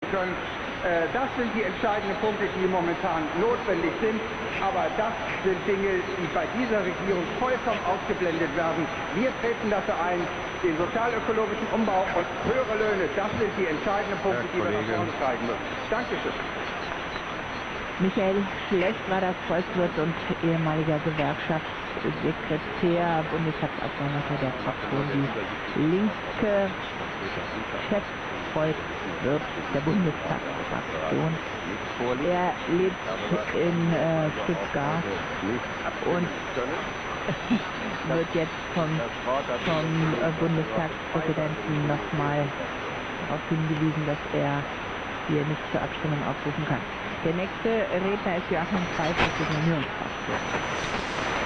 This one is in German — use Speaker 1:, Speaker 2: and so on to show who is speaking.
Speaker 1: können. Das sind die entscheidenden Punkte, die momentan notwendig sind. Aber das sind Dinge, die bei dieser Regierung vollkommen ausgeblendet werden. Wir treten dafür ein, den sozialökologischen Umbau und höhere Löhne. Das sind die entscheidenden Punkte, die wir nach vorne treiben müssen. Dankeschön.
Speaker 2: Michael Schlecht war das, Volkswirt und ehemaliger Gewerkschaftssekretär, Bundestagsabgeordneter der Fraktion Die Linke, Chefvolkswirt der Bundestagsfraktion. Er lebt in Stuttgart und wird jetzt vom Bundestagspräsidenten nochmal darauf hingewiesen, dass er hier nicht zur Abstimmung aufrufen kann. Der nächste Redner ist Joachim Pfeiffer für die Unionsfraktion.